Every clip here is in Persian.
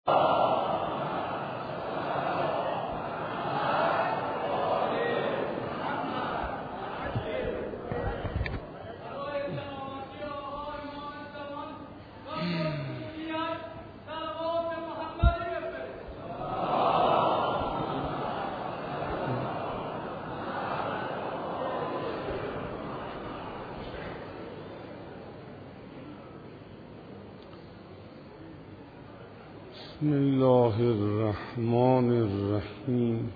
بسم الله الرحمن الرحیم.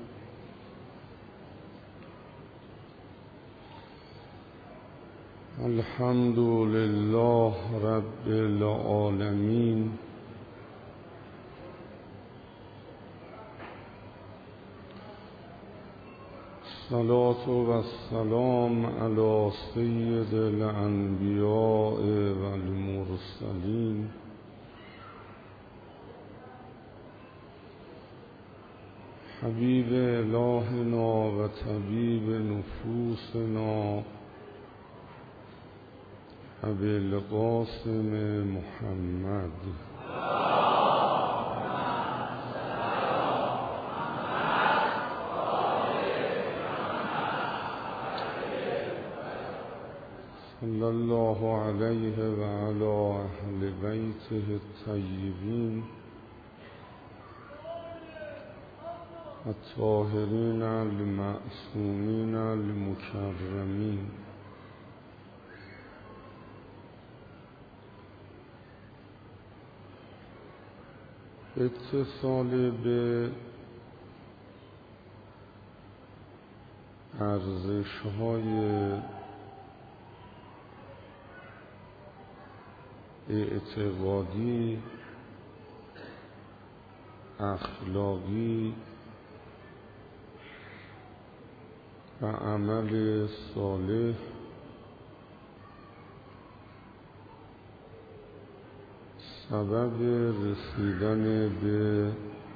الحمد لله رب العالمین. الصلاة و السلام علی سید الانبیاء و المرسلین حبیب الهنا و طبیب نفوسنا ابی القاسم محمد صلی الله علیه و علی اهل بیته الطیبین الطاهرین المعصومین المکرمین. اتصال به ارزش‌های اعتقادی، اخلاقی و عمل صالح سبب رسیدن به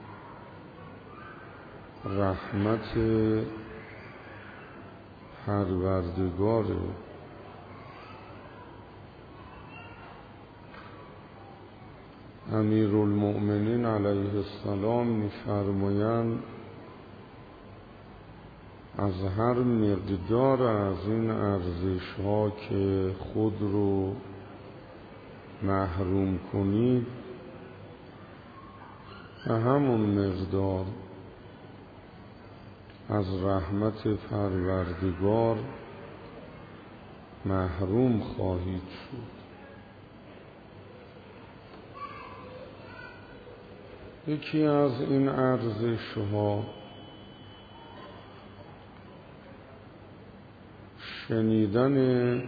رحمت پروردگار. امیرالمؤمنین علیه السلام می‌فرمایند از هر مقدار از این ارزش‌ها که خود رو محروم کنید به همون مقدار از رحمت پروردگار محروم خواهید شد. یکی از این ارزش‌ها شنیدن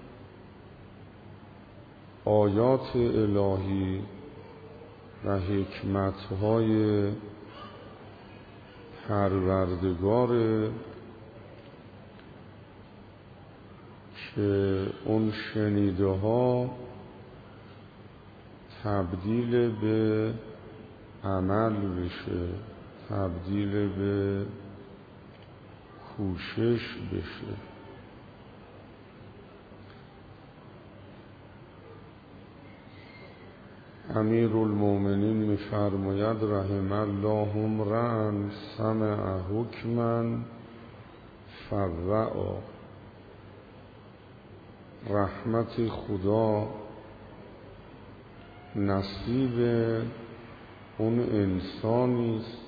آیات الهی و حکمت‌های پروردگار که اون شنیده ها تبدیل به عمل بشه، تبدیل به کوشش بشه. امیرالمؤمنین می‌فرماید رحم الله امرأ سمع حکما فوعی. رحمت خدا نصیب اون انسانی است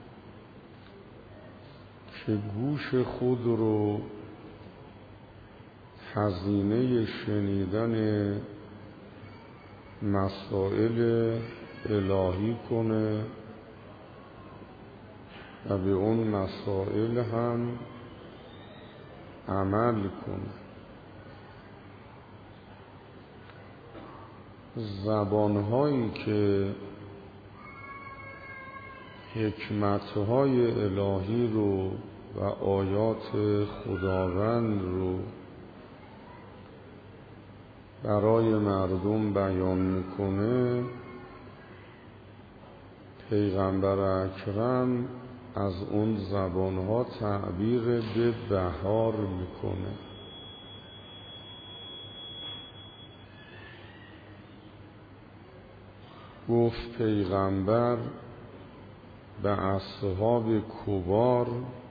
که گوش خود رو هزینه شنیدن مسائل الهی کنه و به اون مسائل هم عمل کنه. زبانهایی که حکمتهای الهی رو و آیات خداوند رو برای مردم بیان میکنه، پیغمبر اکرم از اون زبانها تعبیر به بهار میکنه. گفت پیغمبر به اصحاب کبار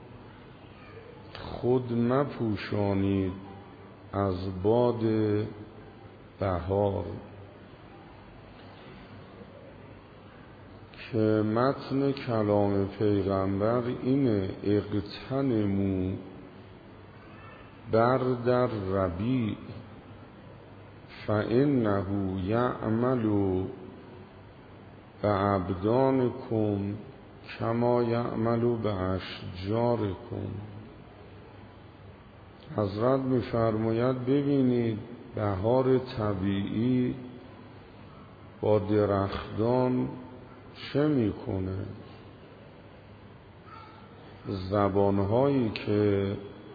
خود مپوشانید از باد بهار، که متن کلام پیغمبر اینه: اغتنموا برد الربیع فانه یعمل بابدانکم کما یعمل باشجارکم. حضرت می‌فرماید ببینید بهار طبیعی با درختان چه میکنه. زبانهایی که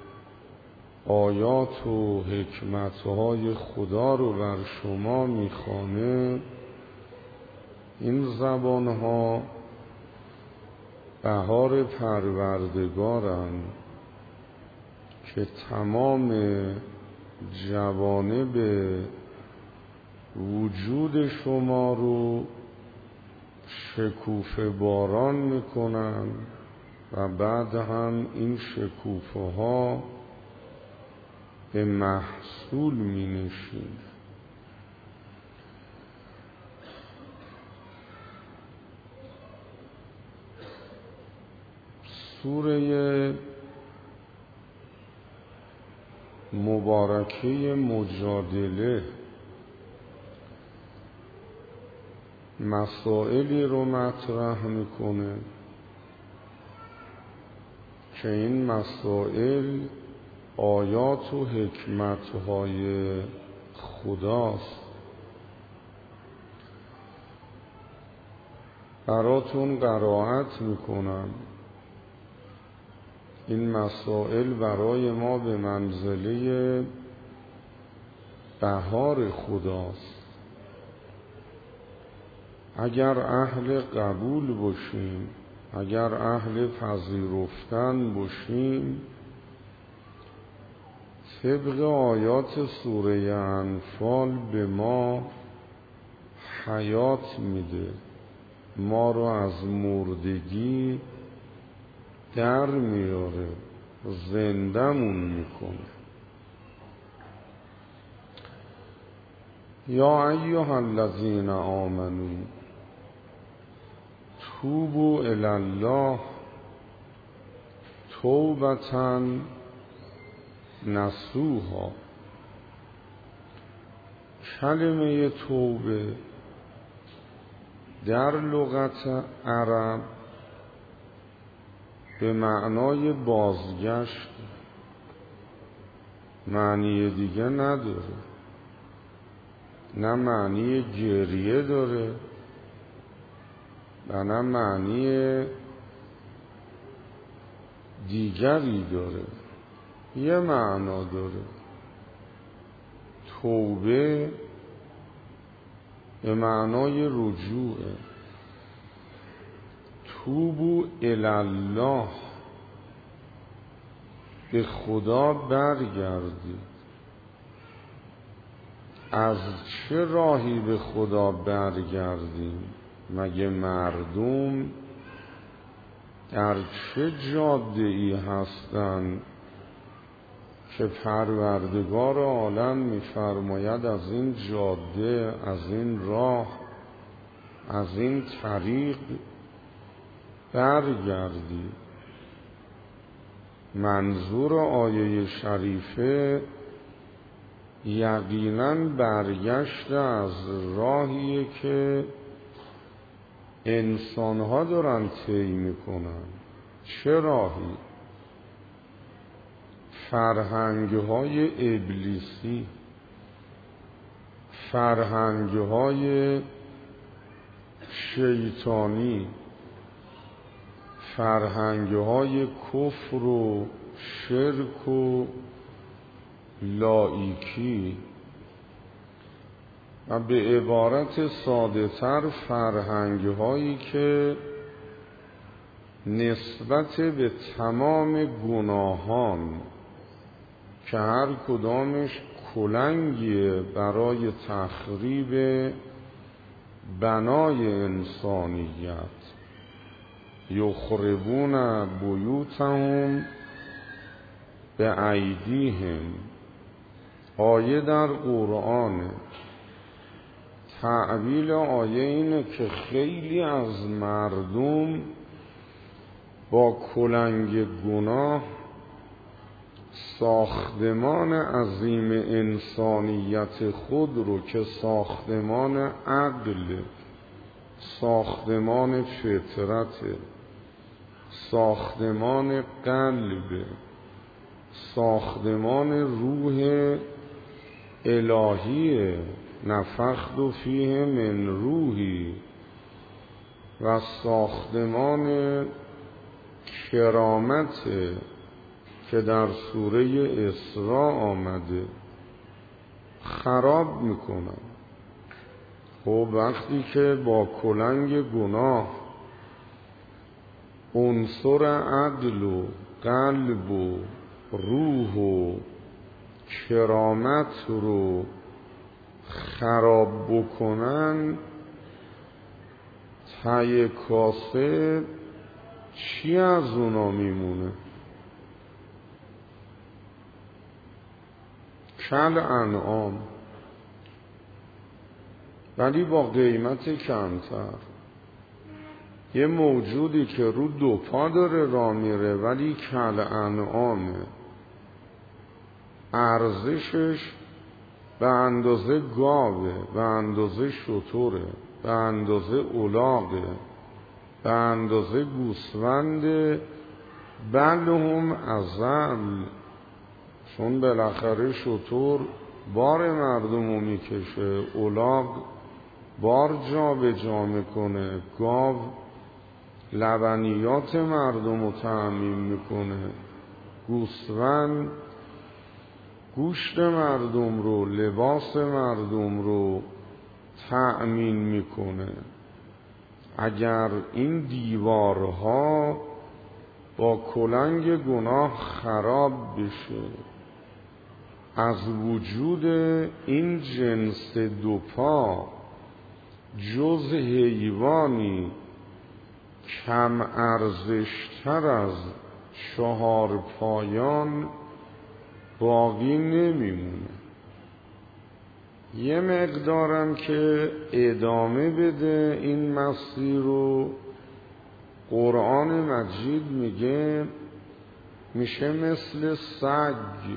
آیات و حکمتهای خدا رو بر شما میخوانه، این زبانها بهار پروردگارن که تمام جوانب وجود شما رو شکوفه باران میکنن و بعد هم این شکوفه ها به محصول مینشین. سوره مبارکه مجادله مسائلی رو مطرح میکنه که این مسائل آیات و حکمتهای خداست. براتون قرائت میکنم. این مسائل برای ما به منزله بهار خداست. اگر اهل قبول باشیم، اگر اهل پذیرفتن باشیم، طبق آیات سوره انفال به ما حیات میده، ما رو از مردگی در میاره، زندمون میکنه. یا ایها الذین آمنوا توبوا الی الله توبة نصوحا. کلمه توبه در لغت عرب به معنای بازگشت، معنی دیگه نداره. نه معنی گریه داره و نه معنی دیگری داره. یه معنا داره. توبه به معنای رجوعه. توبوا الی الله، به خدا برگردید. از چه راهی به خدا برگردیم؟ مگه مردم در چه جاده‌ای هستند که پروردگار عالم می‌فرماید از این جاده، از این راه، از این طریق برگردید؟ منظور آیه شریفه یقیناً برگشت از راهیه که انسان‌ها دارن طی میکنن. چه راهی؟ فرهنگ‌های ابلیسی، فرهنگ‌های شیطانی، فرهنگ‌های کفر و شرک و لایکی، و به عبارت ساده تر فرهنگ‌هایی که نسبت به تمام گناهان که هر کدامش کلنگیه برای تخریب بنای انسانیت، یخربون بیوتهم به ایدیهم. آیه در قرآن. تعبیل آیه اینه که خیلی از مردم با کلنگ گناه ساختمان عظیم انسانیت خود رو که ساختمان عقل، ساختمان فطرت، ساختمان قلب، ساختمان روح الهی، نفخت فیه من روحی، و ساختمان کرامت که در سوره اسراء آمده خراب میکنن. خب وقتی که با کلنگ گناه عنصر عدل و قلب و روح و کرامت رو خراب بکنن، ته کاسه چی از اونا میمونه؟ کل انعام، ولی با قیمت کمتر. یه موجودی که رو دو پا داره راه میره ولی کل انعامه، ارزشش به اندازه گاوه، به اندازه شتره، به اندازه الاغه، به اندازه گوسفنده، بل هم اذل. چون بالاخره شتر بار مردم رو میکشه، الاغ بار جا به جا میکنه، گاو لبنیات مردم رو تأمین میکنه، گوسفند گوشت مردم رو، لباس مردم رو تأمین میکنه. اگر این دیوارها با کلنگ گناه خراب بشه، از وجود این جنس دو پا جز حیوانی کم ارزشتر از 4 پایان باقی نمیمونه. یه مقدارم که ادامه بده این مسیر رو، قرآن مجید میگه میشه مثل سگ،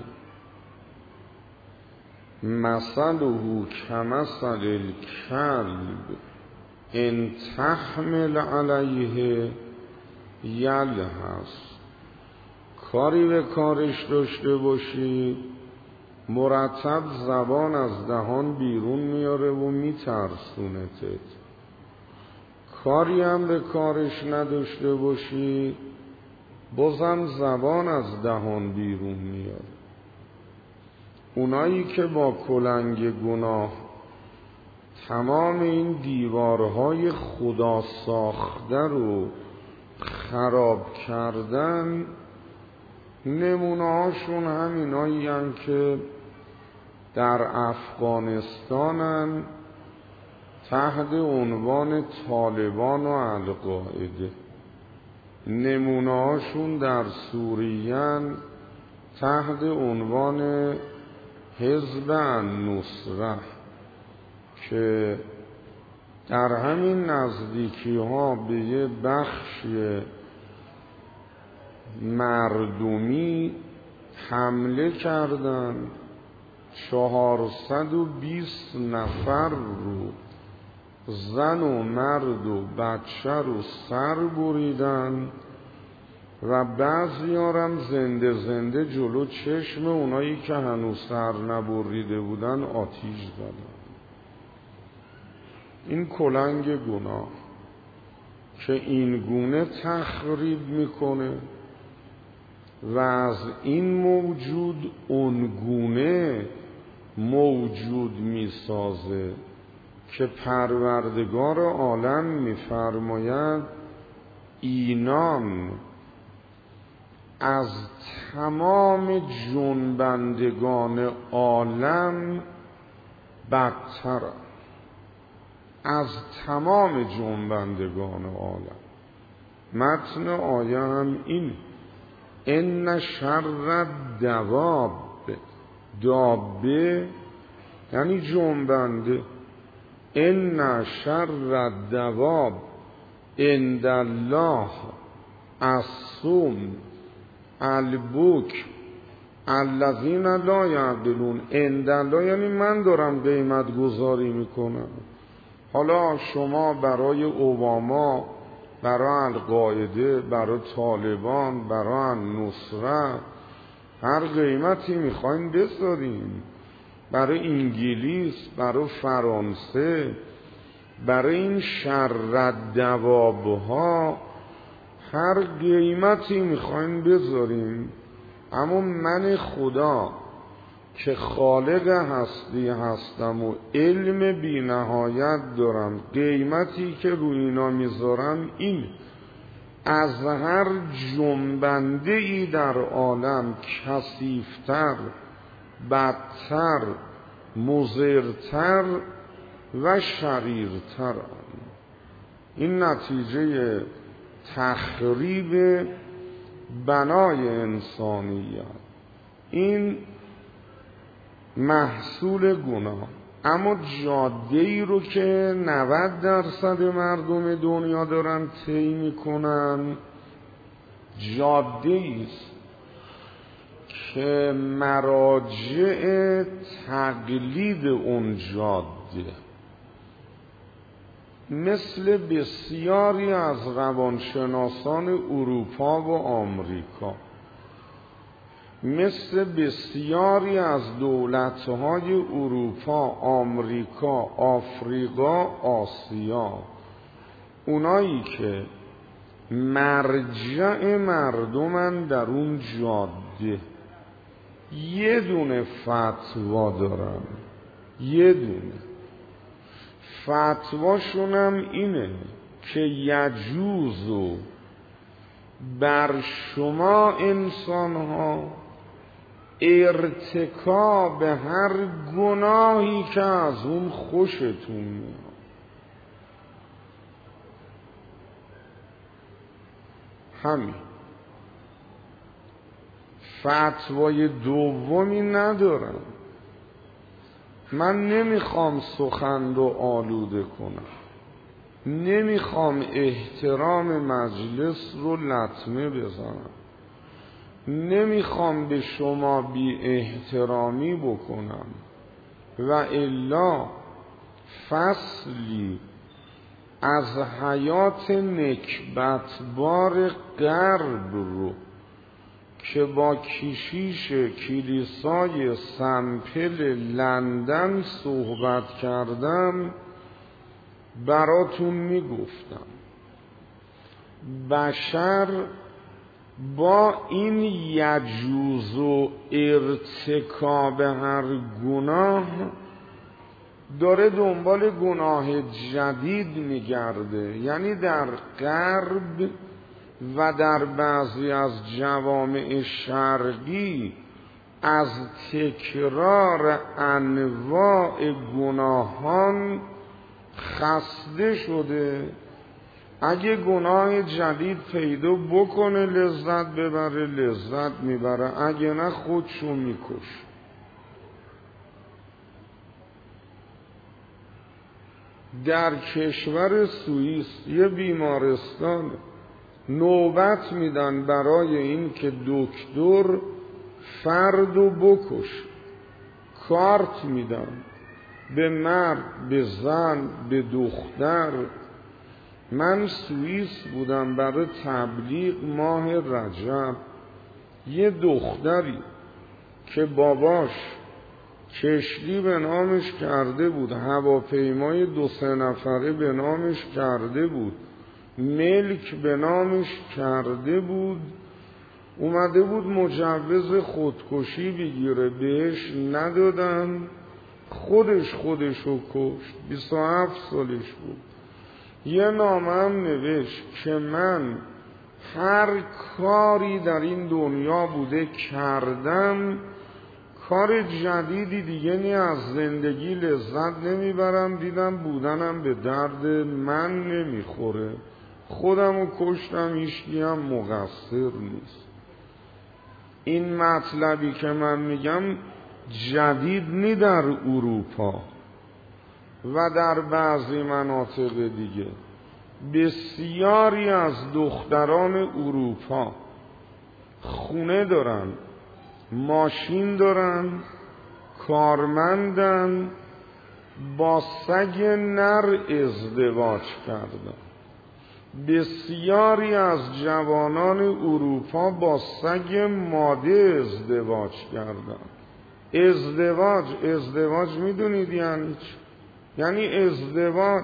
مثله کمثل الکلب ان تحمل علیه یلهث. کاری به کارش داشته باشی مرتب زبان از دهان بیرون میاره و میترسونتت. کاری هم به کارش نداشته باشی بازم زبان از دهان بیرون میاره. اونایی که با کلنگ گناه تمام این دیوارهای خدا ساخته رو خراب کردن، نمونه هاشون همینایی هم که در افغانستانن تحت عنوان طالبان و القاعده، نمونه هاشون در سوریه تحت عنوان حزب النصره که در همین نزدیکی ها به یه بخش مردمی حمله کردن، 420 نفر رو، زن و مرد و بچه رو سر بریدن و بعضیارم زنده زنده جلو چشم اونایی که هنوز سر نبریده بودن آتیش زدن. این کلنگ گناه که این گونه تخریب میکنه و از این موجود اون گونه موجود میسازه که پروردگار عالم میفرماید اینان از تمام جنبندگان عالم بدترند. از تمام جنبندگان عالم. متن آیه هم این: ان شر الدواب، دابه یعنی جنبنده. ان شر الدواب عند الله الصم البک الذین لا یعقلون. عند الله یعنی من دارم قیمت گذاری میکنم. حالا شما برای اوباما، برای القاعده، برای طالبان، برای نصرت هر قیمتی میخواین بذاریم، برای انگلیس، برای فرانسه، برای این شر دوابها هر قیمتی میخواین بذاریم. اما من خدا که خالق هستی هستم و علم بی نهایت دارم، قیمتی که روی اینا میذارم این: از هر جنبنده ای در عالم کثیفتر، بدتر، مضرتر و شریرتر. این نتیجه تخریب بنای انسانیت، این محصول گناه. اما جاده‌ای رو که 90% مردم دنیا دارن طی میکنن، جاده‌ای است که مراجع تقلید اون جاده مثل بسیاری از روانشناسان اروپا و آمریکا، مثل بسیاری از دولت‌های اروپا، آمریکا، آفریقا، آسیا، اونایی که مرجع مردمن در اون جاده، یه دونه فتوا دارن، یه دونه فتواشونم اینه که یجوزو بر شما انسان‌ها ارتکاب هر گناهی که از اون خوشتون میاد. همین. فتوای دومی ندارم. من نمیخوام سخن رو آلوده کنم، نمیخوام احترام مجلس رو لطمه بزنم، نمیخوام به شما بی احترامی بکنم، و الا فصلی از حیات نکبتبار غرب رو که با کشیش کلیسای سمپل لندن صحبت کردم براتون میگفتم. بشر با این یجوز و ارتکاب هر گناه داره دنبال گناه جدید میگرده. یعنی در غرب و در بعضی از جوامع شرقی از تکرار انواع گناهان خسته شده. اگه گناه جدید پیدا بکنه لذت ببره، لذت میبره، اگه نه خودشو میکش. در کشور سوئیس یه بیمارستان نوبت میدن برای این که دکتر فردو بکش، کارت میدن به مرد، به زن، به دختر. من سوئیس بودم برای تبلیغ ماه رجب. یه دختری که باباش کشتی به نامش کرده بود، هواپیمای 2-3 نفره به نامش کرده بود، ملک به نامش کرده بود، اومده بود مجوز خودکشی بگیره، بهش ندادن، خودشو کشت. 27 سالش بود. یه نامه هم نوشت که من هر کاری در این دنیا بوده کردم، کار جدیدی دیگه نی، از زندگی لذت نمیبرم، دیدم بودنم به درد من نمیخوره، خودمو کشتم، هیچکی هم مقصر نیست. این مطلبی که من میگم جدید نی در اروپا و در بعضی مناطق دیگه. بسیاری از دختران اروپا خونه دارن، ماشین دارن، کارمندن، با سگ نر ازدواج کردن. بسیاری از جوانان اروپا با سگ ماده ازدواج کردن. ازدواج میدونید یعنی چی؟ یعنی ازدواج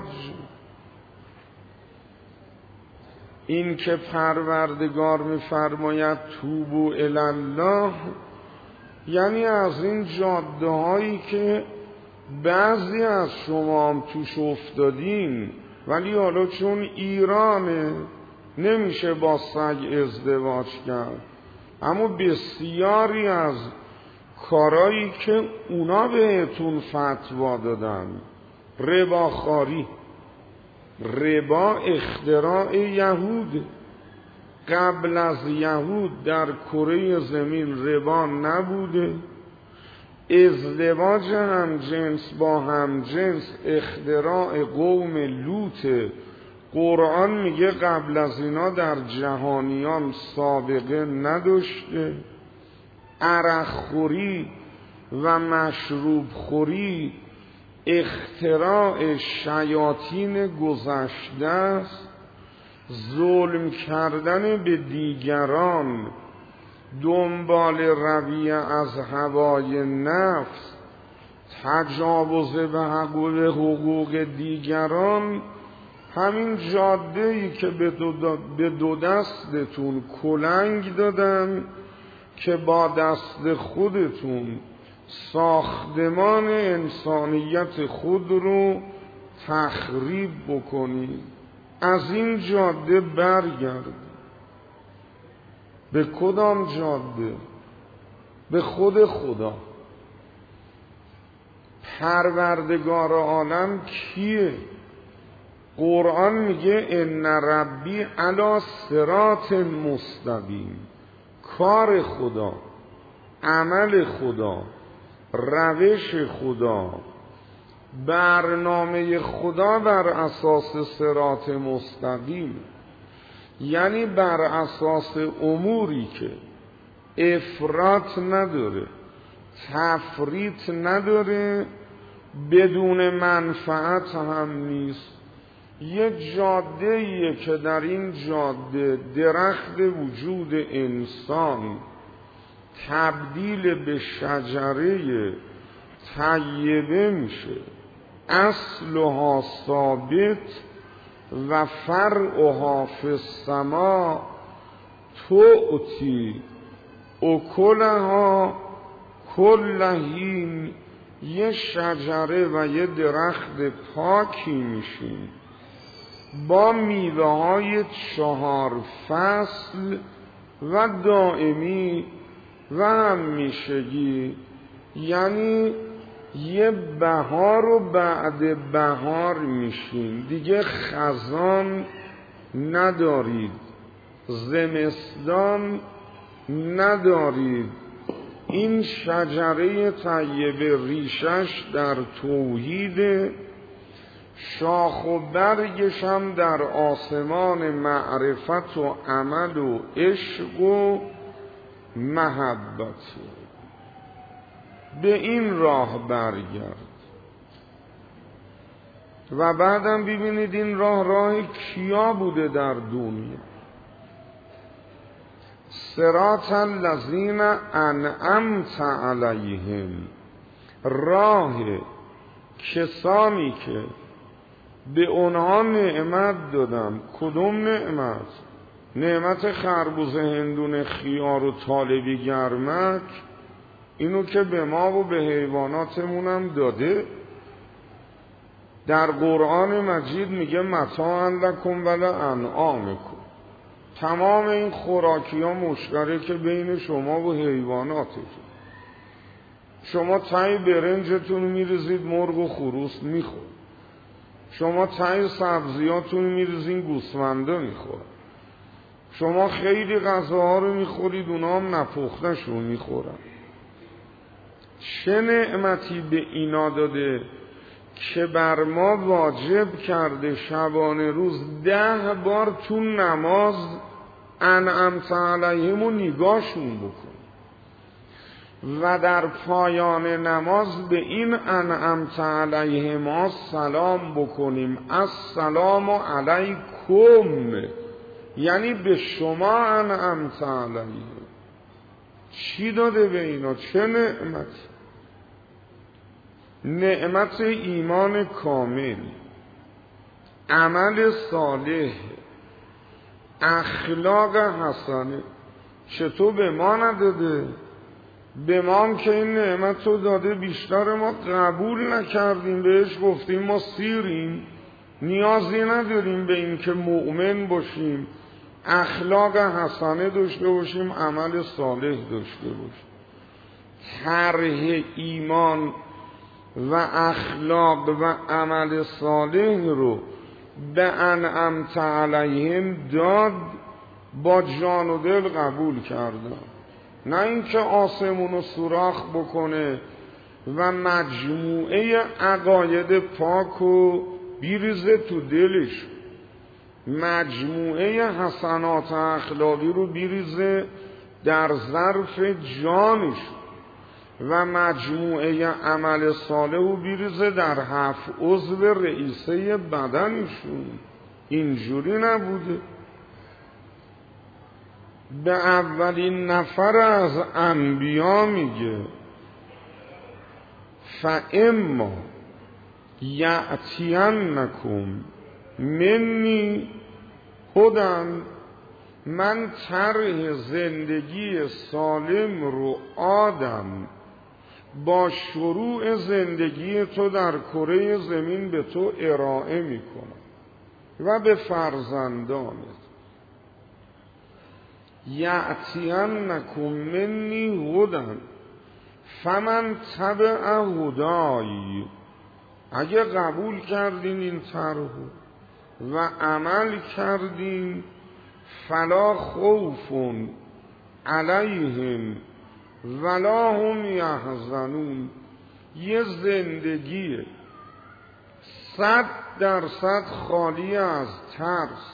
این که پروردگار می‌فرماید توبوا الی الله، یعنی از این جاده هایی که بعضی از شما هم توش افتادین، ولی حالا چون ایرانه نمیشه با سگ ازدواج کرد، اما بسیاری از کارایی که اونا بهتون فتوا دادن، رباخواری، ربا اختراع یهود. قبل از یهود در کره زمین ربا نبوده. ازدواج هم جنس با هم جنس اختراع قوم لوط. قرآن میگه قبل از اینا در جهانیان سابقه نداشته. عرق خوری و مشروب خوری اختراع شیاطین گذشته است. ظلم کردن به دیگران، دنبال رویه از هوای نفس، تجاوز به حقوق دیگران، همین جاده‌ای که به دو دستتون کلنگ دادن که با دست خودتون ساختمان انسانیت خود رو تخریب بکنید. از این جاده برگرد. به کدام جاده؟ به خود خدا. پروردگار عالم کیه؟ قرآن میگه ان ربی علی صراط مستقیم. کار خدا، عمل خدا، روش خدا، برنامه خدا بر اساس صراط مستقیم، یعنی بر اساس اموری که افراط نداره، تفریط نداره، بدون منفعت هم نیست. یک جاده‌ایه که در این جاده درخت وجود انسان تبدیل به شجره طیبه میشه، اصلها ثابت و فرعها فی السماء، تؤتی اکلها کل حین. یه شجره و یه درخت پاکی میشین با میوه های 4 فصل و دائمی و همیشگی، یعنی یه بهار و بعد بهار میشین، دیگه خزان ندارید، زمستان ندارید. این شجره طیبه ریشش در توحید، شاخ و برگش هم در آسمان معرفت و عمل و عشق و محبت. به این راه برگرد و بعدم ببینید این راه کیا بوده در دنیا. صراط الذین انعمت علیهم، راه کسانی که به اونها نعمت دادم. کدوم نعمت؟ نعمت خربوزه، هندونه، خیار و طالبی گرمک، اینو که به ما و به حیواناتمونم داده. در قرآن مجید میگه متاعا لکم ولانعامکم. تمام این خوراکی ها مشترک بین شما و حیواناتتون. شما ته برنجتون میریزید مرغ و خروس میخور، شما ته سبزیاتون میریزید گوسفنده میخور، شما خیلی غذاها رو میخورید اونا هم نپخته‌شون میخورن. چه نعمتی به اینا داده که بر ما واجب کرده شبانه روز 10 بار تو نماز انعمت علیهم و نگاهشون بکن و در پایان نماز به این انعمت علیهم سلام بکنیم، السلام علیکم، یعنی به شما انعمت علیهم. چی داده به اینا؟ چه نعمتی؟ نعمت ایمان کامل، عمل صالح، اخلاق حسنه. چطور به ما نداده؟ به ما هم که این نعمت رو داده، بیشتر ما قبول نکردیم، بهش گفتیم ما سیریم، نیازی نداریم به این که مؤمن باشیم، اخلاق حسنه داشته باشیم، عمل صالح داشته باشیم. طرح ایمان و اخلاق و عمل صالح رو به انعمت علیهم داد، با جان و دل قبول کردن، نه اینکه آسمون رو سوراخ بکنه و مجموعه عقاید پاک و بیریزه تو دلش، مجموعه حسنات اخلاقی رو بیریزه در ظرف جانش و مجموعه عمل صالح رو بیریزه در 7 عضو رئیسه بدنشون. اینجوری نبوده. به اولین نفر از انبیا میگه فاما یأتینکم منی هدی، من طرح زندگی سالم رو آدم با شروع زندگی تو در کره زمین به تو ارائه میکنم و به فرزندانت. یأتینکم منی هدی فمن تبع هدای، اگه قبول کردین این طرح و عمل کردین، فلا خوف علیهم ولا هم یحزنون، یه زندگی 100% خالی از ترس،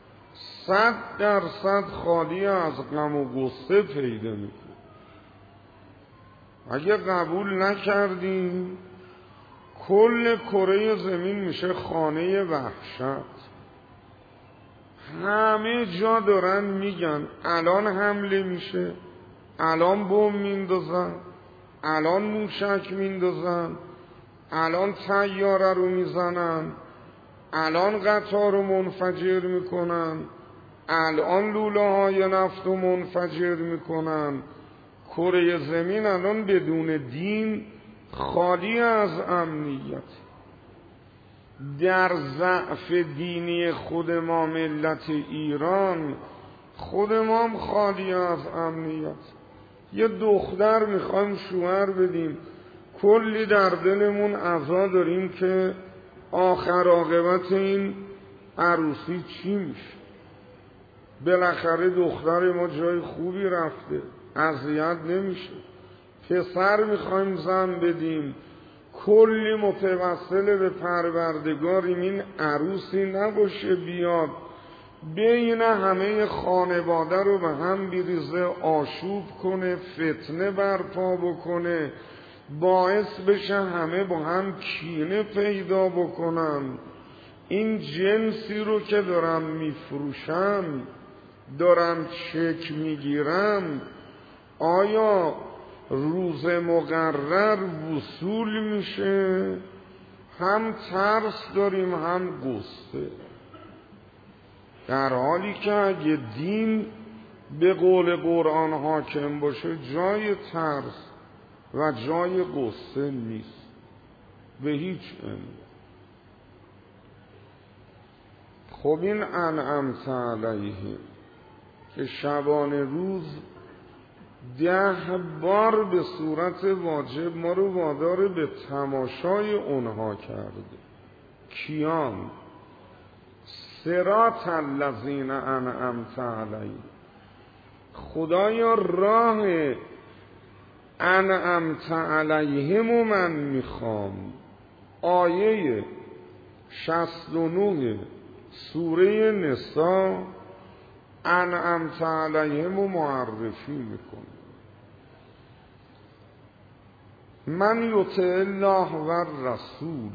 100% خالی از غم و غصه پیدا میکنه. اگه قبول نکردین، کل کره زمین میشه خانه وحشت. همه جا دارن میگن الان حمله میشه، الان بمب میندازن، الان موشک میندازن، الان طیاره رو میزنن، الان قطار رو منفجر میکنن، الان لوله های نفت رو منفجر میکنن. کره زمین الان بدون دین خالی از امنیت. در ضعف دینی خود ما ملت ایران، خود ما هم خالی از امنیت. یه دختر میخوایم شوهر بدیم، کلی در دلمون عزا داریم که آخر عاقبت این عروسی چی میشه. بالاخره دختر ما جای خوبی رفته، اذیت نمیشه. پسر میخوایم زن بدیم، کلی متوسل به پروردگاریم این عروسی نباشه بیاد بین همه خانواده رو به هم بریزه، آشوب کنه، فتنه برپا بکنه، باعث بشه همه با هم کینه پیدا بکنن. این جنسی رو که دارم میفروشم، دارم چک میگیرم، آیا روز مقرر وصول میشه؟ هم ترس داریم هم غصه، در حالی که اگه دین به قول قرآن حاکم باشه جای ترس و جای غصه نیست به هیچ عنوان. خب این انعمت علیهم که شبانه روز 10 بار به صورت واجب ما رو وادار به تماشای اونها کرده. کیان؟ صراط الذین انعمت علیهم. خدایا راه انعمت علیهم و من میخوام. آیه 69 سوره نساء انعمت علیهم و معرفی میکنه. من یطع الله و الرسول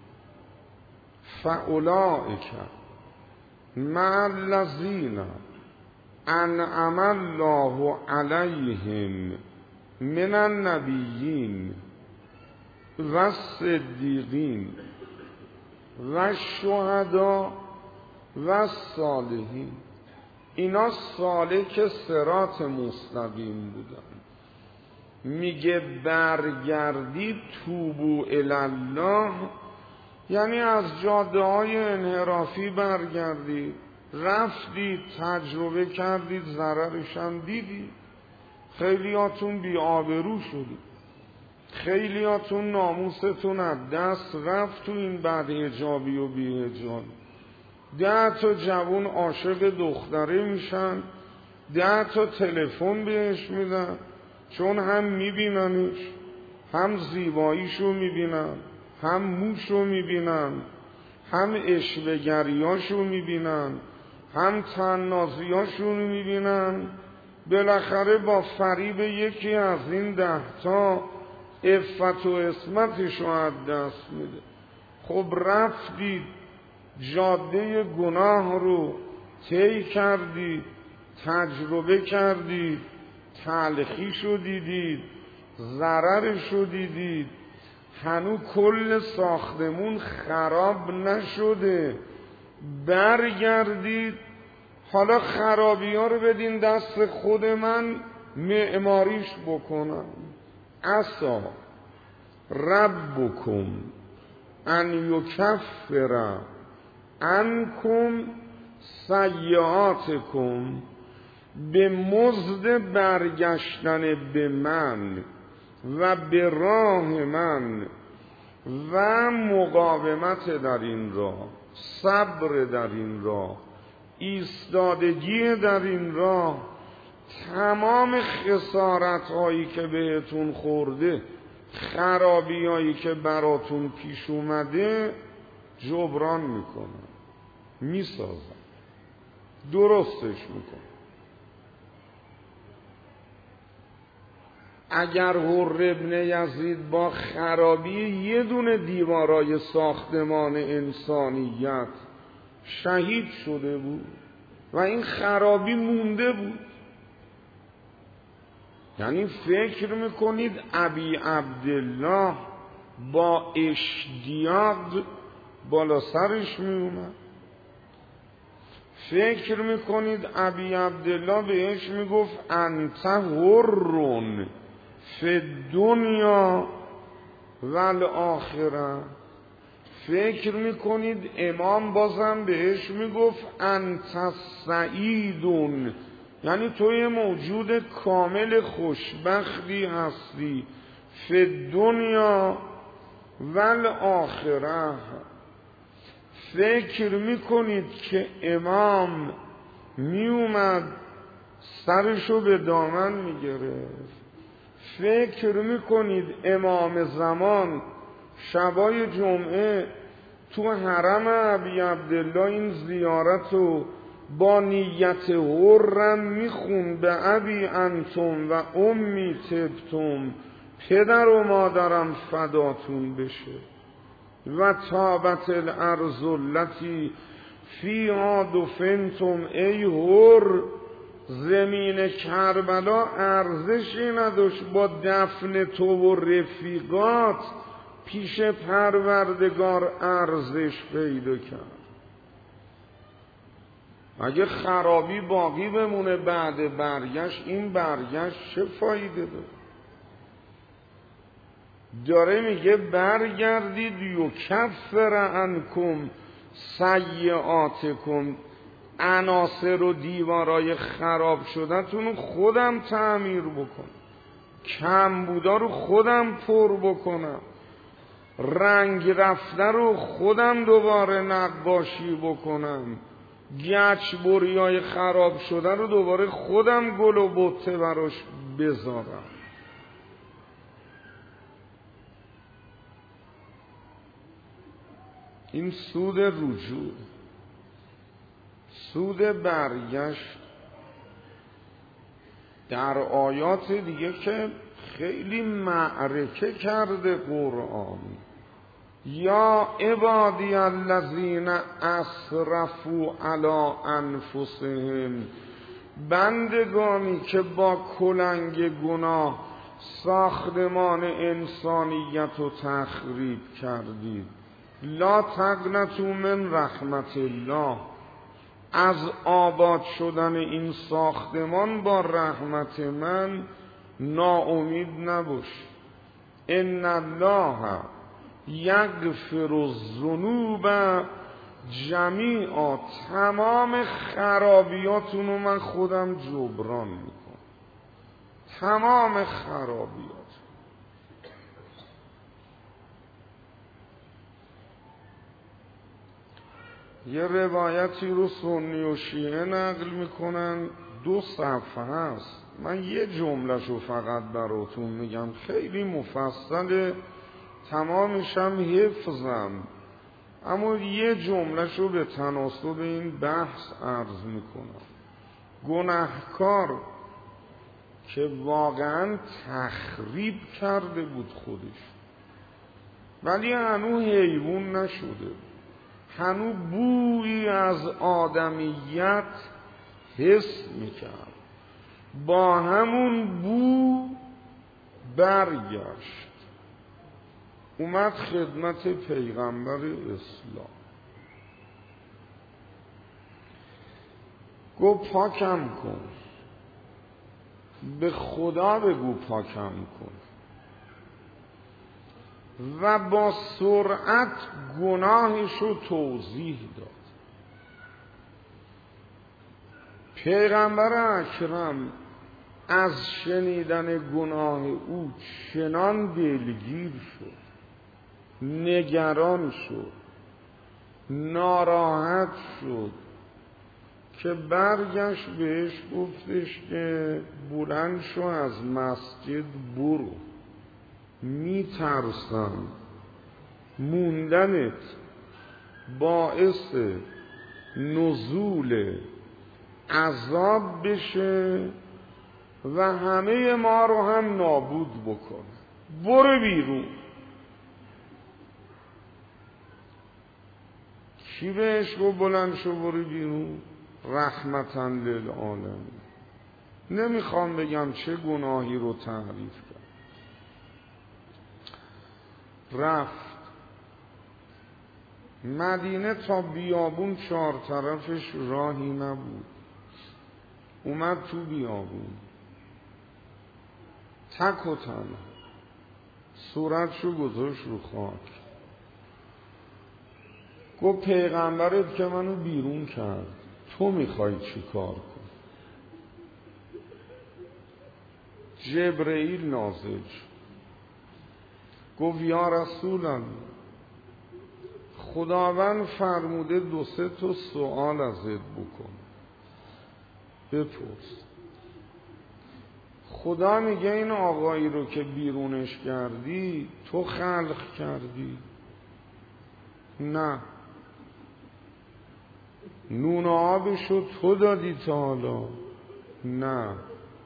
فاولئک مع الذین انعم الله علیهم من النبیین و الصدیقین و الشهداء و الصالحین. اینا سالک صراط مستقیم بودن. میگه برگردید توبوا الی الله، یعنی از جاده های انحرافی برگردید. رفتید تجربه کردید، ضررش هم دیدید. خیلیاتون بی آبرو شدید، خیلیاتون ناموستون از دست رفت تو این بعد حجابی و بی حجاب. 10 تا جوون عاشق دختره میشن، 10 تا تلفن بهش میدن، چون هم میبیننش، هم زیباییشو میبینن، هم موشو میبینن، هم اشوه‌گریاشو میبینن، هم تنازیاشو میبینن. بالاخره با فریب یکی از این 10 تا عفت و عصمتشو از دست میده. خب رفتید جاده گناه رو طی کردید، تجربه کردید، تلخیشو دیدید، ضررشو دیدید. هنوز کل ساختمون خراب نشده، برگردید حالا خرابی ها رو بدین دست خود من معماریش بکنم. عسا ربکم ان یکفر عنکم سیئاتکم، به مزد برگشتن به من و به راه من و مقاومت در این راه، صبر در این راه، ایستادگی در این راه، تمام خسارت هایی که بهتون خورده، خرابی هایی که براتون پیش اومده جبران میکنن، میسازن، درستش میکنن. اگر حر ابن یزید با خرابی یه دونه دیوارای ساختمان انسانیت شهید شده بود و این خرابی مونده بود، یعنی فکر میکنید ابی عبدالله با اشتیاق بالا سرش میومد؟ فکر میکنید ابی عبدالله بهش میگفت انت حرون فی الدنیا و الاخره؟ فکر میکنید امام بازم بهش میگفت انت سعیدون، یعنی توی موجود کامل خوشبختی هستی، فی دنیا و الاخره؟ فکر میکنید که امام میومد سرشو به دامن میگرفت؟ فکر میکنید امام زمان شبای جمعه تو حرم ابی عبدالله این زیارت رو با نیت حرم میخون به ابی انتم و امی تبتم، پدر و مادرم فداتون بشه، و تابت الارض التي فیها دفنتم، ای حر زمین کربلا ارزشی نداشت با دفن تو و رفیقات پیش پروردگار ارزش پیدا کرد. اگه خرابی باقی بمونه بعد برگشت، این برگشت چه فایده داره؟ میگه برگردید یکفر عنکم سیئاتکم، عناصر و دیوارای خراب شده‌تون خودم تعمیر بکنم، کمبودا رو خودم پر بکنم، رنگ رفته رو خودم دوباره نقاشی بکنم، گچبریای خراب شده رو دوباره خودم گل و بته براش بذارم. این سود رجوع، سود برگشت. در آیات دیگه که خیلی معرکه کرده قرآن، یا عبادی الذین اسرفوا علی انفسهم، بندگانی که با کلنگ گناه ساختمان انسانیت رو تخریب کردید، لا تقنطوا من رحمت الله، از آباد شدن این ساختمان با رحمت من ناامید نباش. ان الله یغفر الذنوب جمیعا، تمام خرابیاتون رو من خودم جبران میکنم، تمام خرابیات. یه روایتی رو سنی و شیعه نقل میکنن، 2 صفحه هست، من یه جمله‌شو فقط براتون میگم، خیلی مفصله، تمامش هم حفظم، اما یه جمله‌شو به تناسب این بحث عرض میکنم. گناهکار که واقعا تخریب کرده بود خودش، ولی هنوز حیوان نشده، هنوز بویی از آدمیت حس میکرد، با همون بو برگشت، اومد خدمت پیغمبر اسلام، گفت پاکم کن، به خدا بگو پاکم کن، و با سرعت گناهشو توضیح داد. پیغمبر اکرم از شنیدن گناه او چنان دلگیر شد، نگران شد، ناراحت شد که برگشت بهش گفتش که بلند شو از مسجد برو، میترسم موندنت باعث نزول عذاب بشه و همه ما رو هم نابود بکنه، برو بیرون. کی بهش گفت بلند شو برو بیرون؟ رحمتاً للعالمین. نمیخوام بگم چه گناهی رو تعریف کرد. رفت مدینه، تا بیابون 4 طرفش راهی نبود، اومد تو بیابون تک و تنها، صورتشو گذاشت رو خاک، گفت پیغمبرت که منو بیرون کرد، تو میخوای چی کار کن؟ جبرئیل نازل شد، گفت یا رسول الله، خداوند فرموده 2-3 تا سوال ازت بکن، بپرس. خدا میگه این آقایی رو که بیرونش کردی تو خلق کردی؟ نه. نون و آبشو تو دادی تا حالا؟ نه.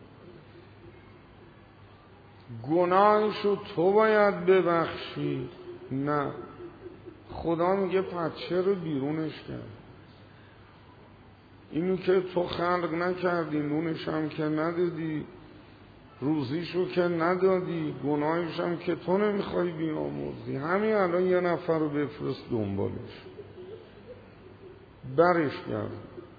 گناهشو تو باید ببخشی؟ نه. خدا میگه پس چرا بیرونش کرد؟ اینو که تو خلق نکردی، نونش هم که ندادی، روزیشو که ندادی، گناهش هم که تو نمیخوای بیامرزی، همین الان یه نفر رو بفرست دنبالش، برش کرد.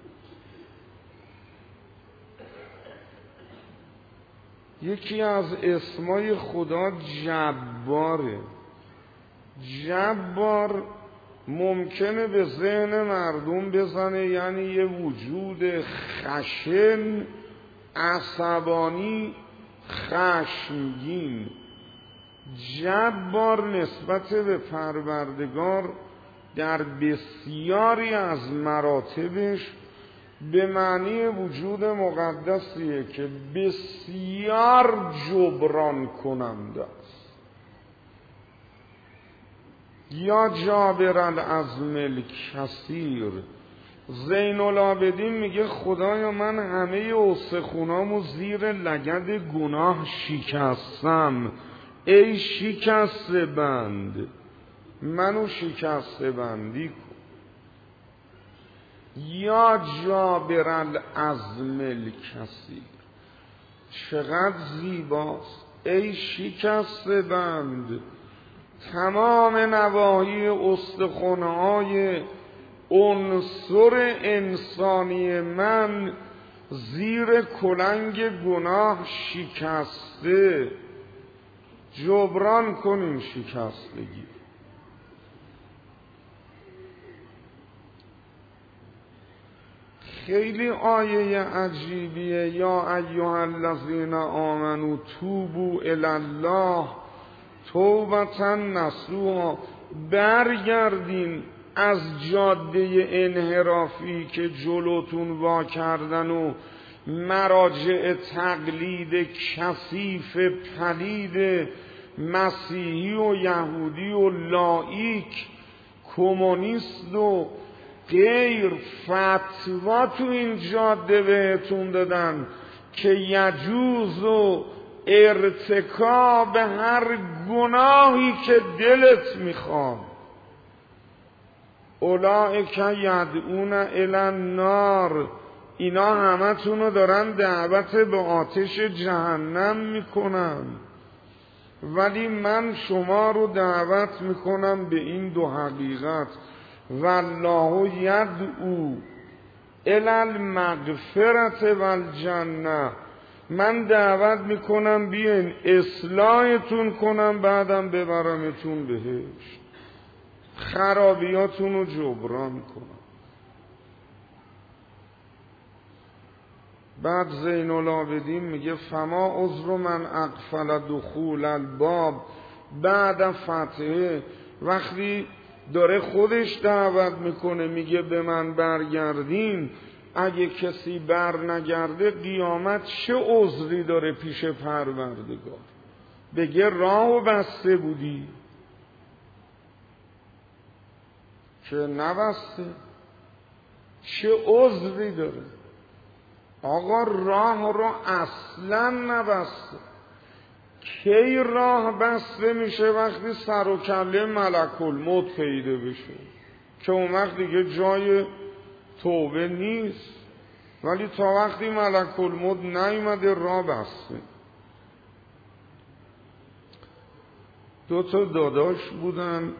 یکی از اسمای خدا جباره. جبار ممکنه به ذهن مردم بزنه، یعنی یه وجود خشن، عصبانی، خشمگین، جبار نسبت به پروردگار در بسیاری از مراتبش به معنی وجود مقدسیه که بسیار جبران کننده است. یا جابر العظم الکثیر، زین العابدین میگه خدایا من همه استخونامو زیر لگد گناه شکستم، ای شکسته بند منو شکسته بندی کن. یا جابر العظم الکثیر، چقدر زیباست، ای شکسته بند تمام نواحی استخوان‌های عنصر انسانی من زیر کلنگ گناه شکسته، جبران کنین شکستگی. خیلی آیه عجیبیه. یا ایها الذین آمنوا توبوا الی الله توبة نصوحا، برگردین از جاده انحرافی که جلوتون وا کردن و مراجع تقلید کثیف پلید مسیحی و یهودی و لایک کمونیست و غیر فتوا تو این جاده بهتون دادن که یجوز و ارتکاب هر گناهی که دلت میخواد. اولئک یدعون الی النار، اینا همتونو دارن دعوت به آتش جهنم میکنن، ولی من شما رو دعوت میکنم به این دو حقیقت. والله یدعو الی المغفرة والجنة، من دعوت میکنم بیاین اصلاحتون کنم بعدم ببرمتون بهشت، خرابیاتون رو جبران کنم. بعد زین العابدین میگه فما عذر من اغفل دخول الباب بعد فتحه، وقتی داره خودش دعوت میکنه میگه به من برگردین، اگه کسی بر نگرده قیامت چه عذری داره پیش پروردگار؟ بگه راهو بسته بودی که نبسته، چه عذری داره؟ آقا راه رو اصلا نبسته. کی راه بسته میشه؟ وقتی سر و کله ملک الموت پیدا بشه که اون وقت دیگه جای توبه نیست، ولی تا وقتی ملک الموت نیومده راه بسته. دو تا داداش بودن،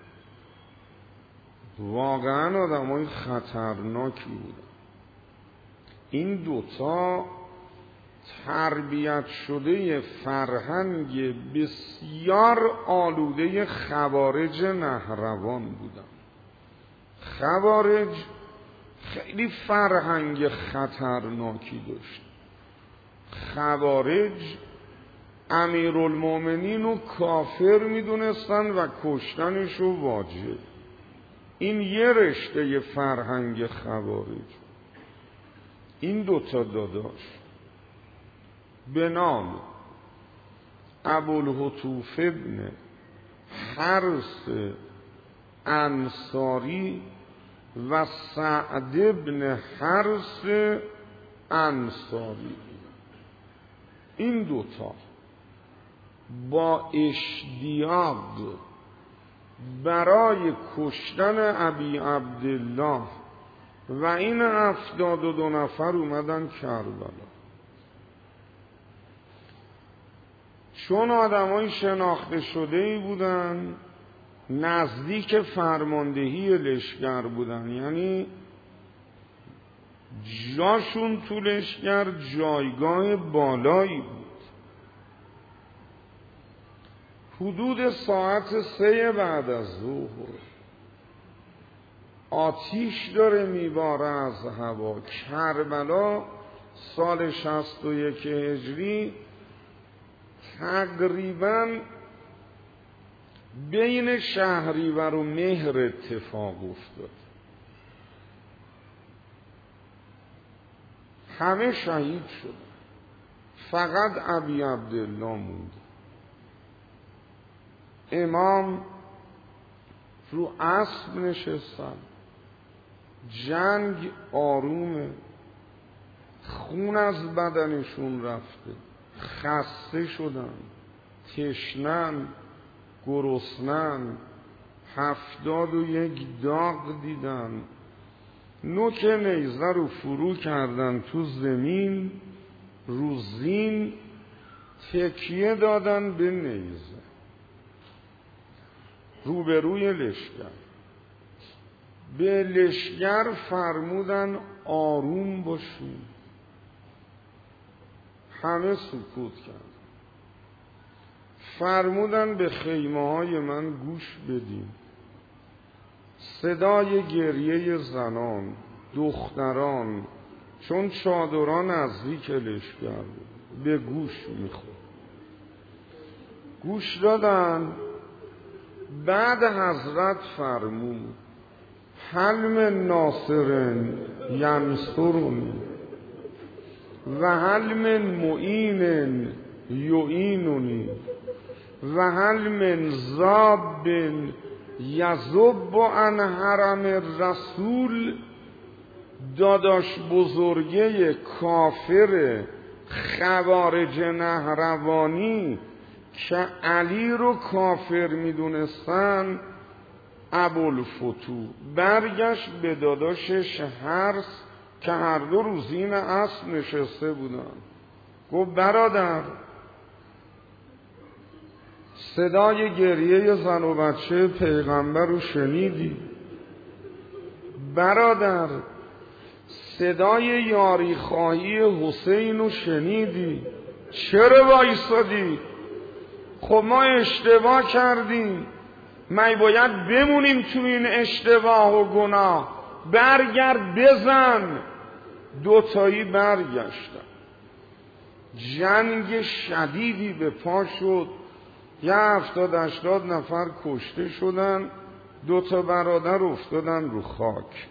واقعا آدمای خطرناکی بودن. این دوتا تربیت شده فرهنگ بسیار آلوده خوارج نهروان بودن. خوارج خیلی فرهنگ خطرناکی داشت. خوارج امیرالمومنین رو کافر میدونستن و کشتنش رو واجب. این یه رشته فرهنگ خوارج. این دوتا داداش به نام ابوالهتوف ابن حرس انصاری و سعد ابن حرس انصاری، این دوتا با اشتیاق برای کشتن ابی عبدالله و این 72 نفر اومدن کربلا. چون آدمای شناخته شده ای بودن، نزدیک فرماندهی لشکر بودن، یعنی جاشون تو لشکر جایگاه بالایی بود. حدود ساعت 3 بعد از ظهر آتیش داره میباره از هوا. کربلا سال 61 هجری تقریباً بین شهریور و مهر اتفاق افتاد. همه شهید شدن، فقط ابی عبدالله موند. امام رو اسب نشستن، جنگ آرومه، خون از بدنشون رفته، خسته شدن، تشنن، گرسنن، 71 داغ دیدن. نوک نیزه رو فرو کردن تو زمین، رو زین تکیه دادن به نیزه روبروی لشکر. به لشکر فرمودن آروم باشین. همه سکوت کردن. فرمودن به خیمه های من گوش بدین. صدای گریه زنان، دختران، چون چادران نزدیک لشکر بود، به گوش میخورد. گوش دادن. بعد حضرت فرمود هل من ناصر ینصرنی و هل من معین یعیننی و هل من ذاب یذب عن حرم الرسول. داداش بزرگه کافر خوارج نهروانی که علی رو کافر میدونستن، ابوالفتوح برگشت به داداشش حرس که هر دو رو زین اسب نشسته بودن. گفت برادر، صدای گریه زن و بچه پیغمبر رو شنیدی؟ برادر، صدای یاری خواهی حسین رو شنیدی؟ چرا وایسادی؟ خب ما اشتباه کردیم، ما باید بمونیم تو این اشتباه و گناه. برگرد بزن. دوتایی برگشتن. جنگ شدیدی به پا شد. 70-80 نفر کشته شدن. 2 برادر افتادن رو خاک.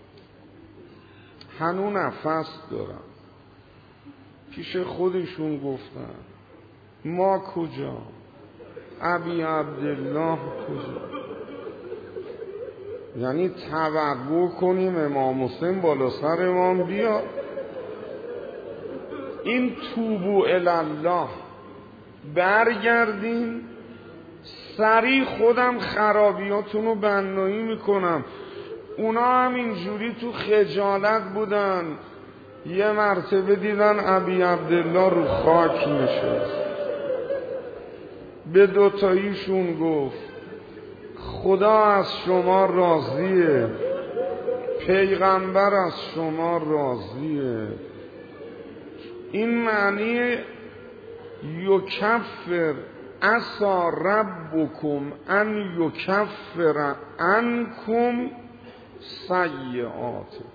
هنوز نفس دارن. پیش خودشون گفتن ما کجا؟ ابی عبدالله کجا؟ یعنی توقع کنیم امام حسین بالا سر امام بیا؟ این توبو الله، برگردین. سریع خودم خرابیاتون رو بنایی میکنم. اونا هم اینجوری تو خجالت بودن. یه مرتبه دیدن ابی عبدالله رو خاک نشست. به دوتاییشون گفت خدا از شما راضیه، پیغمبر از شما راضیه. این معنی یکفر عسى ربکم ان یکفر عنکم سیئاتکم.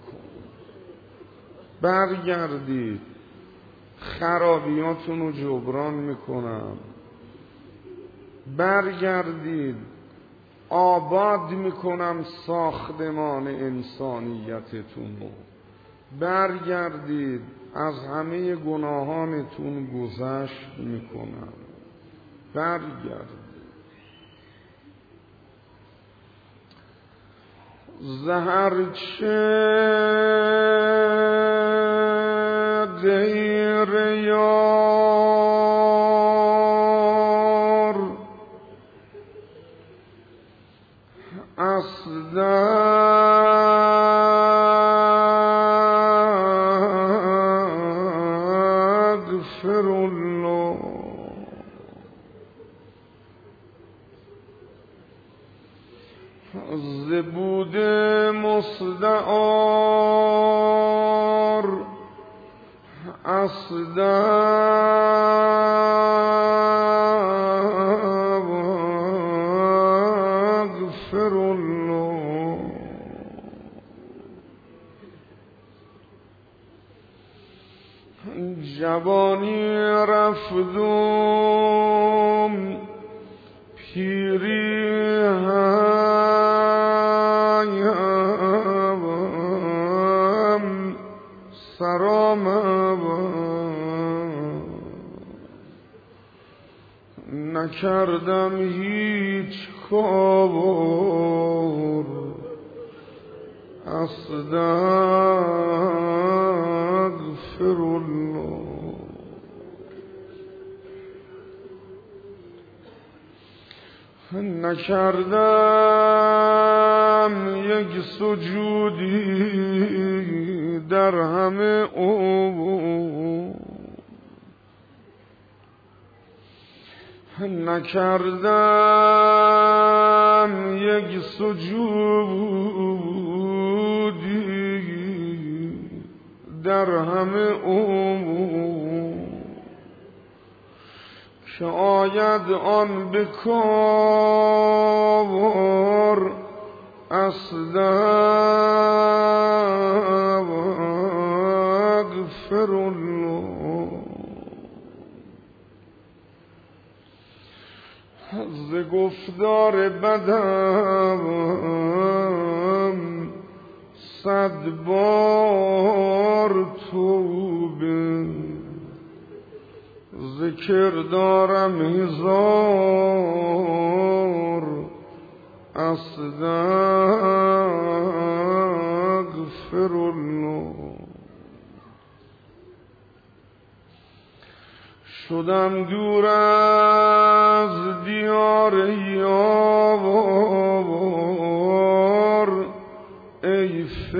برگردید، خرابیاتون رو جبران میکنم. برگردید، آباد میکنم ساختمان انسانیتتون رو. برگردید، از همه گناهانتون گذشت میکنم. برگردید. زهرچه غیر یار استغفر الله. زبود مستعار استغفر الله. جوانی رفتم پیری هایم سرامم نکردم هیچ کار استغفر الله نکردم یک سجودی در همه عمر نکردم یک سجودی در همه عمر که آید آن به کار استغفر الله ز گفتار بدم 100 بار توبه ذکر دارم 1000 استغفر الله شدم دور از دیار یار ای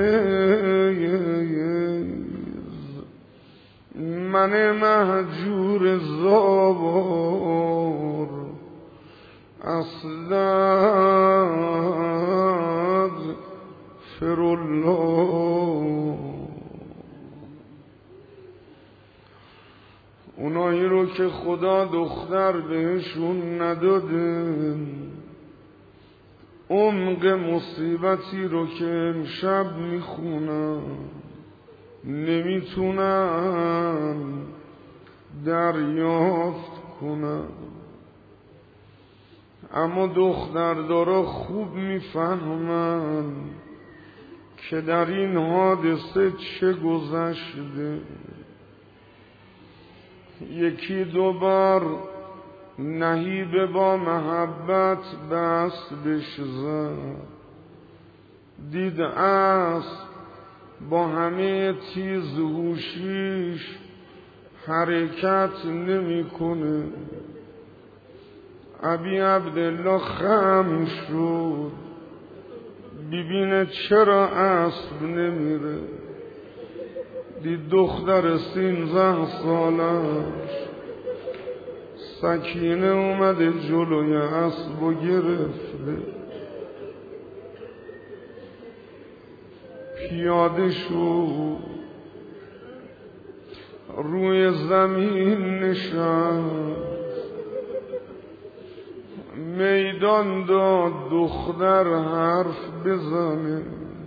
فیض من مهجور زوار استغفر الله اونایی رو که خدا دختر بهشون نداده عمق مصیبتی رو که امشب میخونم نمیتونن دریافت کنن اما دختردارا خوب میفهمن که در این حادثه چه گذشته یکی 2 بار نهیب با محبت بست بش زد دید اسب با همه تیز هوشیش حرکت نمیکنه ابی عبدالله خم شد ببینه چرا اسب نمیره دید دختر 13 سالش سکینه اومده جلوی اسب و گرفته پیاده شد روی زمین نشست میدان داد دختر حرف بزنه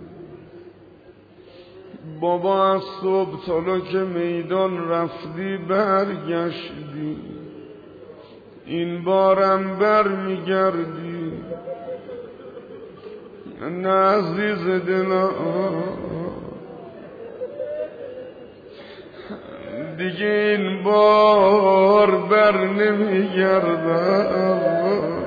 بابا از صبح تالا که میدان رفتی برگشتی این بارم بر میگردی نه عزیز دلم دیگه این بار بر نمیگردم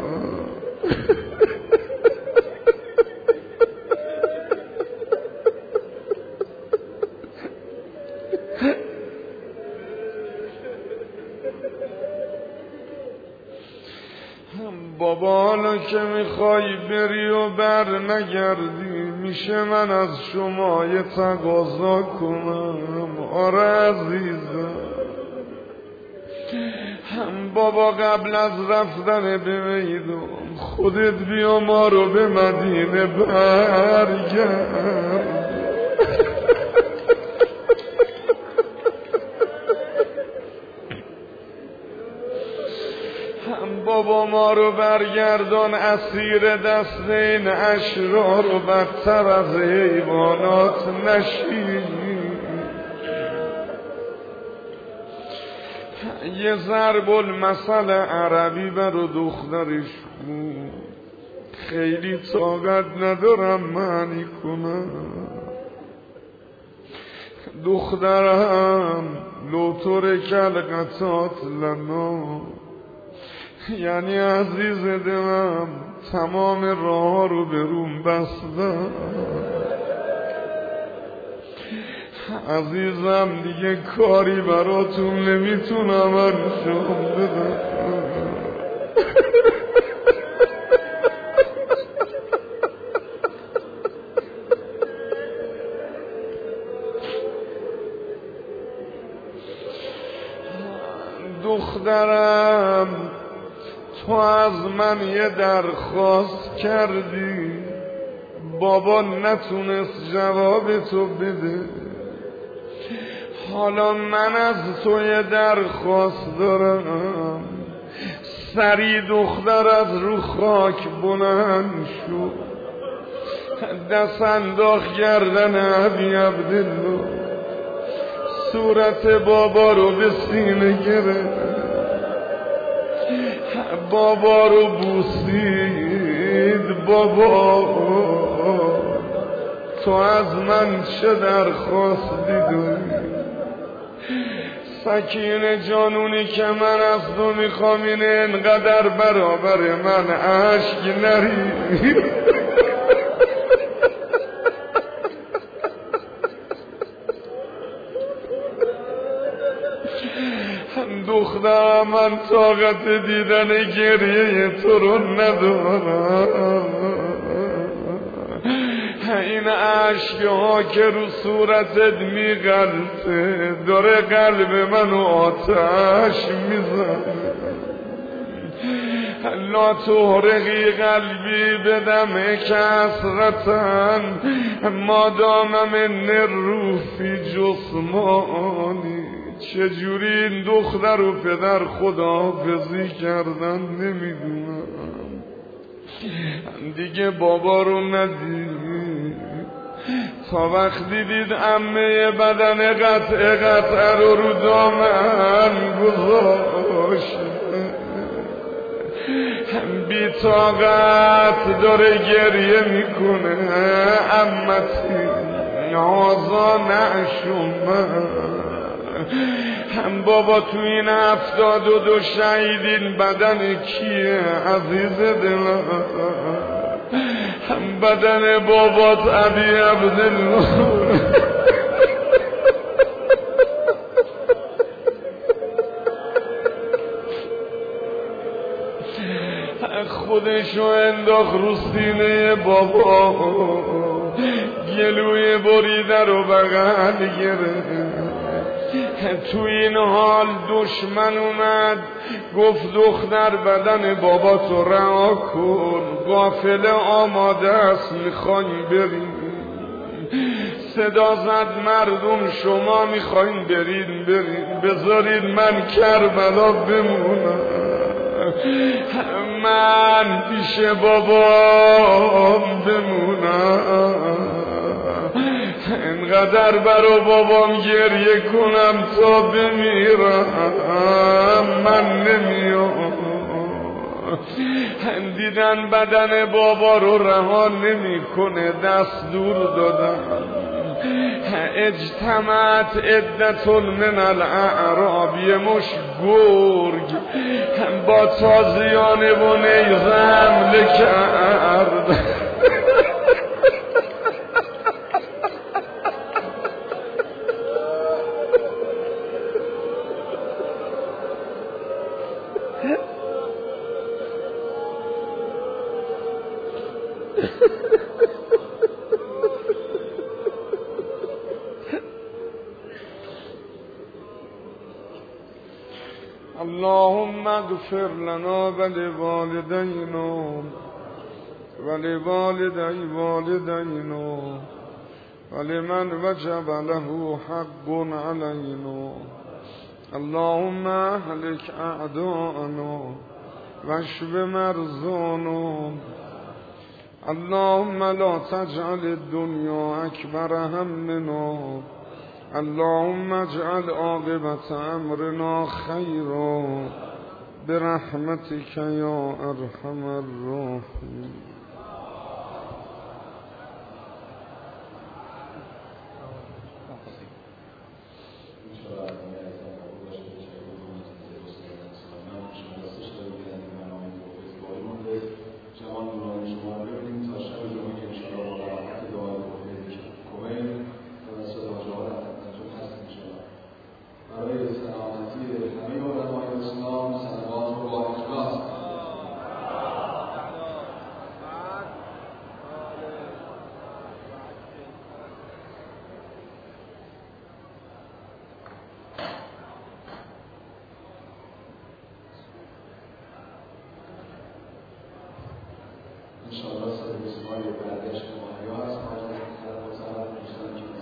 بابا حالا که میخوای بری و بر نگردی میشه من از شما یه تقاضا کنم آره عزیزم بابا قبل از رفتن به میدان خودت بیا ما رو به مدینه برگرد بابا ما رو برگردان اسیر دست این اشرار و بدتر از حیوانات نشی یه ضرب المثل عربی برو دخترش بود، خیلی طاقت ندارم معنی کنم. دخترم لوتور کلقتات لنا، یعنی عزیز دلم تمام راه رو به روم بستم. عزیزم دیگه کاری براتون نمیتونم انجام بدم. دخترم تو از من یه درخواست کردی، بابا نتونست جواب تو بده. حالا من از تو یه درخواست دارم، سری دختر از رو خاک بلند شو، دست انداخت گردن ابی عبدالله، صورت بابا رو به سینه گرفت، بابا رو بوسید. بابا تو از من چه درخواستی داری؟ سکینه جانونی که من از تو میخوام اینه انقدر برابر من اشک نری. دخترم من طاقت دیدن گریه تو رو ندارم. این عشق ها که رو صورتت میغلطه داره قلب منو آتش میزنه. لا تحرقی قلبی بدم کسرتن ما دام من روفی جسمانی. چجوری این دختر و پدر خداحافظی کردن نمیدونم. دیگه بابا رو ندید تا وقتی دید عمه بدن قطعه رو دامن گذاشت. بی طاقت داره گریه میکنه. عمتی آزا نشومن. بابا تو این 72 شهیدین بدن کیه عزیز دلم؟ بدن بابات ابی عبدالله. خودشو انداخت رو سینه بابا، گلوی بریده رو بغل گرفت. تو این حال دشمن اومد گفت دختر بدن بابا تو رها کن، قافله آماده است میخوایم بریم. صدا زد مردم شما میخوایم بریم بذارید من کربلا بمونم. من پیش بابام بمونم. انقدر برا بابام گریه کنم تا بمیرم من نمیام. دیدن بدن بابا رو رها نمیکنه دستور دادن. اجتمعت عدة من الاعراب، یه مش گرگ با تازیانه و نیزه حمله کرد. اللهم اغفر لنا ولوالدينا ولوالدي والدينا ولمن وجب له حق علينا. اللهم اهلك اعداءنا واشف مرضانا. اللهم لا تجعل الدنيا اكبر همنا اللهم اجعل عاقبت امرنا خیرا برحمتك یا ارحم الراحمین. انشاءالله سال 22 برگشت ماهیا هست.